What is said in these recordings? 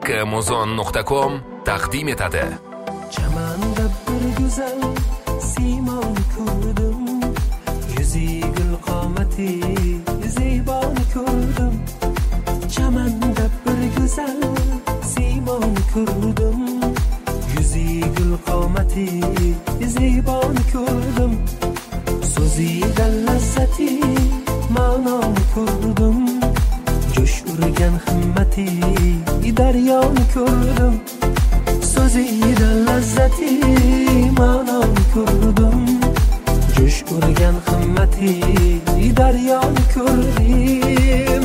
haqqimuzon.com taqdim etadi. Chamanda bir go'zal siymoni ko'rdim, yuzi gul qomati zeboni ko'rdim. Chamanda bir go'zal siymoni ko'rdim, yuzi gul qomati zeboni ko'rdim. So'zida lazzati ma'noni ko'rdim, jo'sh urgan himmati daryoni ko'rdim. So'zida lazzati ma'noni ko'rdim, jo'sh urgan himmati daryoni ko'rdim.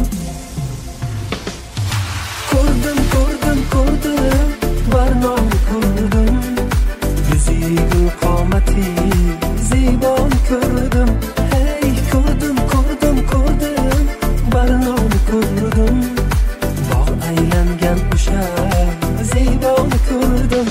Ko'rdim barnoni ko'rdim, yuzi gul qomati zeboni ko'rdim. Hey, ko'rdim barnoni ko'rdim, bog' aylangan o'sha zeboni ko'rdim.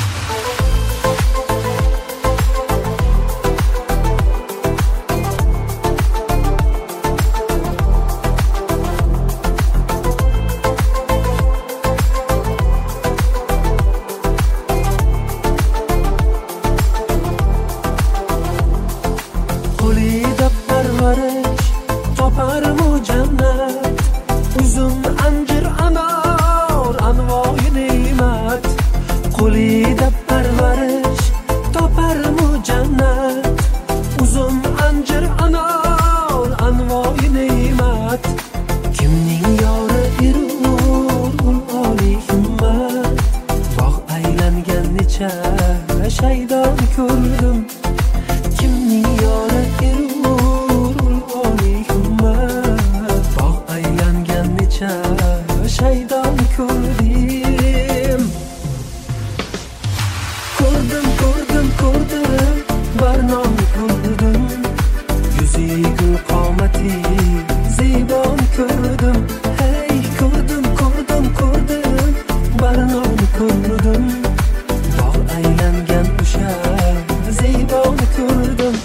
Qo'lida parvarish toparmu jannat, uzum anjir anor anvoyi ne'mat. Qo'lida parvarish toparmu jannat, uzum anjir anor anvoyi ne'mat. Kimning yori erur ul oliy himmat, bog' aylangan necha shaydoni ko'rdim. Kimning yori erur ul oliy himmat, bog' aylangan necha shaydoni ko'rdim. Ko'rdim barnoni ko'rdim, yuzi gul qomati zeboni ko'rdim. Hey, ko'rdim barnoni ko'rdim, bog' aylangan o'sha zeboni ko'rdim.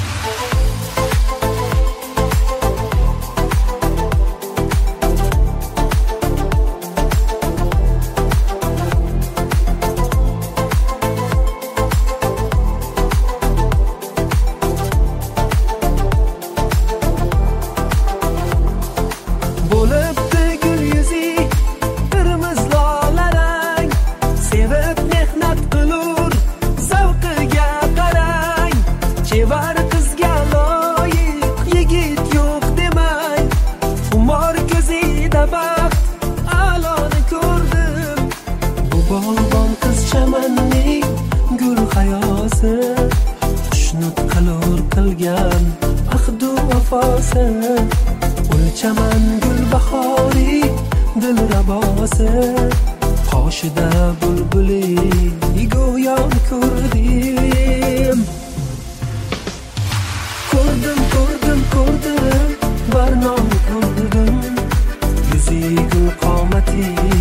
Bo'libdi gul yuzi qirmiz lolarang, sevib mehnat qilur zavqiga qarang. Chevar qizga loyiq yigit yo'q demang, xumor ko'zida baxt a'loni ko'rdim. Bu bog'bon qiz chamanning gul hayosi, xushnud qilgan ahdu vafosi. Chaman gul bahori dil rabosi, qoshida bulbuli go'yoni ko'rdim. Ko'rdim barnoni ko'rdim, yuzi gul qomati